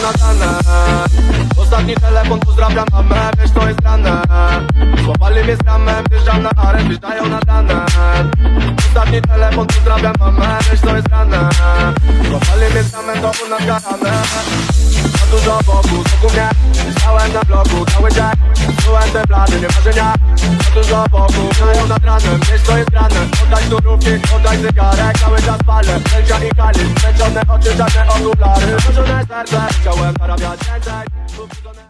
nagrane. Ostatni telefon, pozdrawiam mamę, wiesz co jest grane. Złapali mnie z ramem, wjeżdżam na arenę, wjeżdżają na dane. Ostatni telefon, pozdrawiam mamę, wiesz co jest grane. Złapali mnie z ramem, to u nas karane. Za dużo wokół mnie, stałem na bloku cały dzień. Czułem te plany, nie marzenia. Za dużo wokół, grają nad ranem, wiesz co jest grane. Oddaj surówki, oddaj zegarek, cały czas palę. Sędzia i kali, zmęczone oczy, czarne okulary. Złożone serce, chciałem zarabiać więcej.